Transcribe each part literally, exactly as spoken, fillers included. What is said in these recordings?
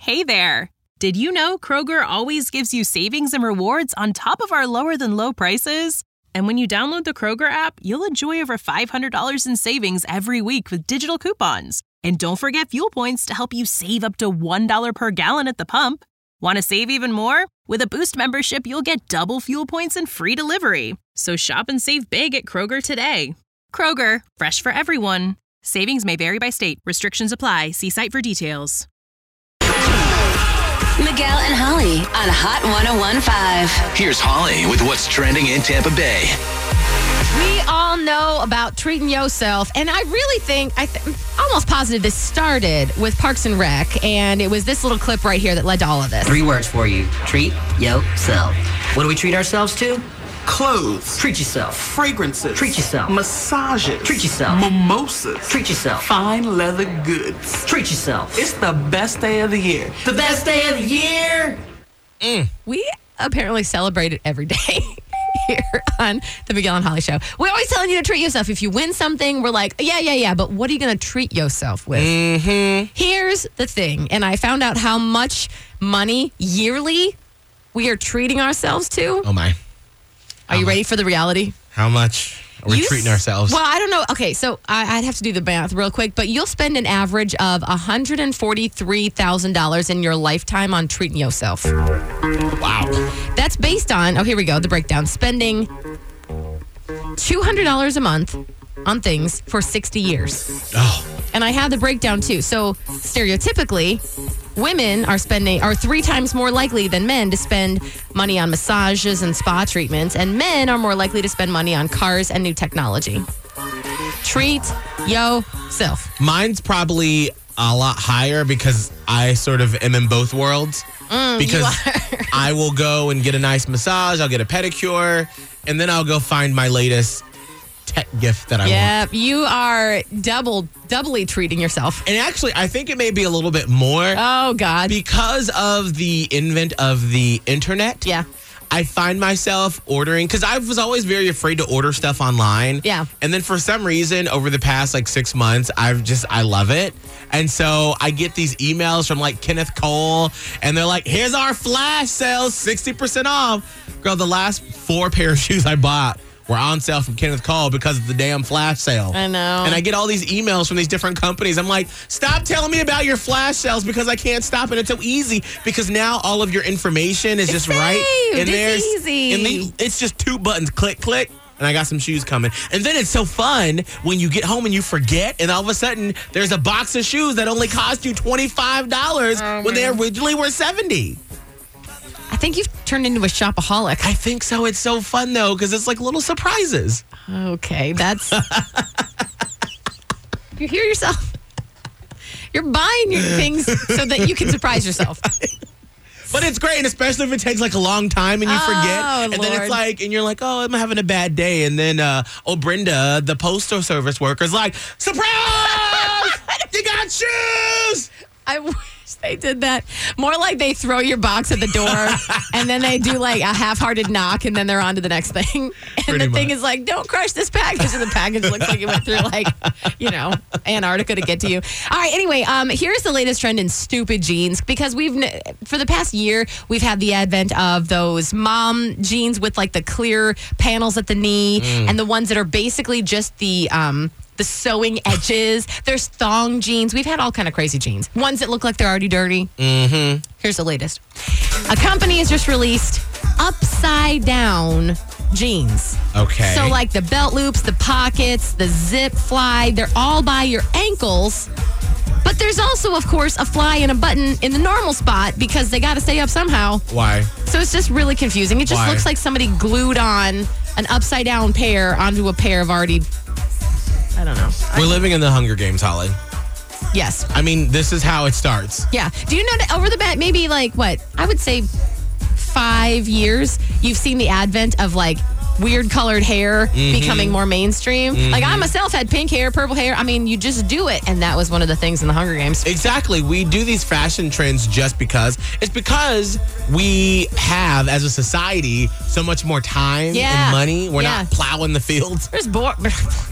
Hey there. Did you know Kroger always gives you savings and rewards on top of our lower than low prices? And when you download the Kroger app, you'll enjoy over five hundred dollars in savings every week with digital coupons. And don't forget fuel points to help you save up to one dollar per gallon at the pump. Want to save even more? With a Boost membership, you'll get double fuel points and free delivery. So shop and save big at Kroger today. Kroger, fresh for everyone. Savings may vary by state. Restrictions apply. See site for details. Miguel and Holly on Hot one oh one point five. Here's Holly with what's trending in Tampa Bay. We all know about treating yourself, and I really think, I th- I'm almost positive this started with Parks and Rec, and it was this little clip right here that led to all of this. Three words for you. Treat yourself. What do we treat ourselves to? Clothes. Treat yourself. Fragrances. Treat yourself. Massages. Treat yourself. Mimosas. Treat yourself. Fine leather goods. Treat yourself. It's the best day of the year. The best day of the year. Mm. We apparently celebrate it every day here on the Miguel and Holly Show. We're always telling you to treat yourself. If you win something, we're like, yeah, yeah, yeah, but what are you going to treat yourself with? Mm-hmm. Here's the thing, and I found out how much money yearly we are treating ourselves to. Oh, my. Are you ready for the reality? How much are we You treating s- ourselves? Well, I don't know. Okay, so I, I'd have to do the math real quick, but you'll spend an average of one hundred forty-three thousand dollars in your lifetime on treating yourself. Wow. That's based on, oh, here we go, the breakdown. Spending two hundred dollars a month on things for sixty years. Oh. And I have the breakdown too. So stereotypically, women are spending are three times more likely than men to spend money on massages and spa treatments, and men are more likely to spend money on cars and new technology. Treat yourself. Mine's probably a lot higher because I sort of am in both worlds. Mm, because you are. I will go and get a nice massage, I'll get a pedicure, and then I'll go find my latest tech gift that I want. Yeah, you are double, doubly treating yourself. And actually, I think it may be a little bit more. Oh, God. Because of the invent of the internet. Yeah. I find myself ordering, because I was always very afraid to order stuff online. Yeah. And then for some reason, over the past like six months, I've just, I love it. And so I get these emails from like Kenneth Cole, and they're like, here's our flash sale, sixty percent off. Girl, the last four pair of shoes I bought were on sale from Kenneth Cole because of the damn flash sale. I know. And I get all these emails from these different companies. I'm like, stop telling me about your flash sales because I can't stop it. It's so easy because now all of your information is It's just right. saved. And It's easy. And the, it's just two buttons, click, click. And I got some shoes coming. And then it's so fun when you get home and you forget, and all of a sudden there's a box of shoes that only cost you twenty-five dollars Oh, when they man. originally were seventy dollars. I think you've turned into a shopaholic. I think so. It's so fun, though, because it's like little surprises. Okay, that's... You hear yourself? You're buying your things so that you can surprise yourself. But it's great, and especially if it takes like a long time and you Oh, forget. And then Lord. it's like, and you're like, oh, I'm having a bad day. And then, uh, oh, Brenda, the postal service worker's like, surprise! You got shoes! I wish they did that. More like they throw your box at the door and then they do like a half-hearted knock and then they're on to the next thing. And Pretty the thing much. is like, don't crush this package. And the package looks like it went through like, you know, Antarctica to get to you. All right, anyway, um, here's the latest trend in stupid jeans because we've, n- for the past year, we've had the advent of those mom jeans with like the clear panels at the knee and the ones that are basically just the, um, the sewing edges. There's thong jeans. We've had all kind of crazy jeans. Ones that look like they're already dirty. Mm-hmm. Here's the latest. A company has just released upside down jeans. Okay. So like the belt loops, the pockets, the zip fly, they're all by your ankles. But there's also, of course, a fly and a button in the normal spot because they got to stay up somehow. Why? So it's just really confusing. It just Why? looks like somebody glued on an upside down pair onto a pair of already, I don't know. We're living in the Hunger Games, Holly. Yes. I mean, this is how it starts. Yeah. Do you know that over the bat, maybe like what? I would say five years, you've seen the advent of like weird colored hair Mm-hmm. becoming more mainstream. Like I myself had pink hair, purple hair. I mean, you just do it. And that was one of the things in the Hunger Games. Exactly. We do these fashion trends just because. It's because we have, as a society, so much more time Yeah. and money. We're Yeah. not plowing the fields. There's bo-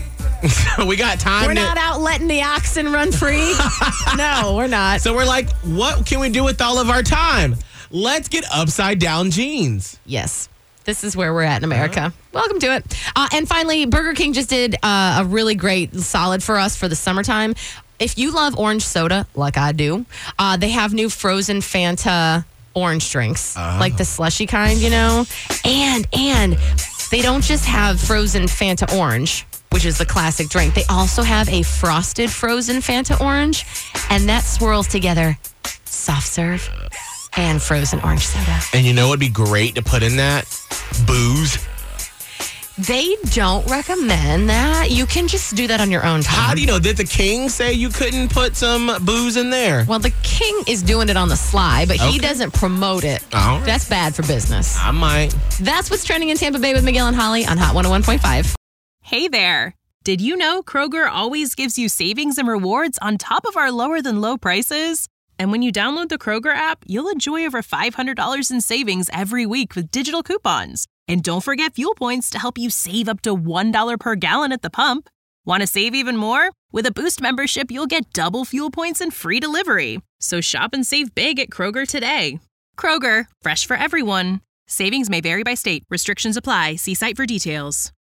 we got time. We're to, not out letting the oxen run free. No, we're not. So we're like, what can we do with all of our time? Let's get upside down jeans. Yes. This is where we're at in America. Uh-huh. Welcome to it. Uh, and finally, Burger King just did uh, a really great solid for us for the summertime. If you love orange soda, like I do, uh, they have new frozen Fanta orange drinks, oh. like the slushy kind, you know? And, and they don't just have frozen Fanta orange, which is the classic drink. They also have a frosted frozen Fanta orange, and that swirls together soft serve and frozen orange soda. And you know what'd be great to put in that? Booze. They don't recommend that. You can just do that on your own time. How do you know? Did the king say you couldn't put some booze in there? Well, the king is doing it on the sly, but he Okay. doesn't promote it. Oh. That's bad for business. I might. That's what's trending in Tampa Bay with Miguel and Holly on Hot one oh one point five. Hey there. Did you know Kroger always gives you savings and rewards on top of our lower than low prices? And when you download the Kroger app, you'll enjoy over five hundred dollars in savings every week with digital coupons. And don't forget fuel points to help you save up to one dollar per gallon at the pump. Want to save even more? With a Boost membership, you'll get double fuel points and free delivery. So shop and save big at Kroger today. Kroger, fresh for everyone. Savings may vary by state. Restrictions apply. See site for details.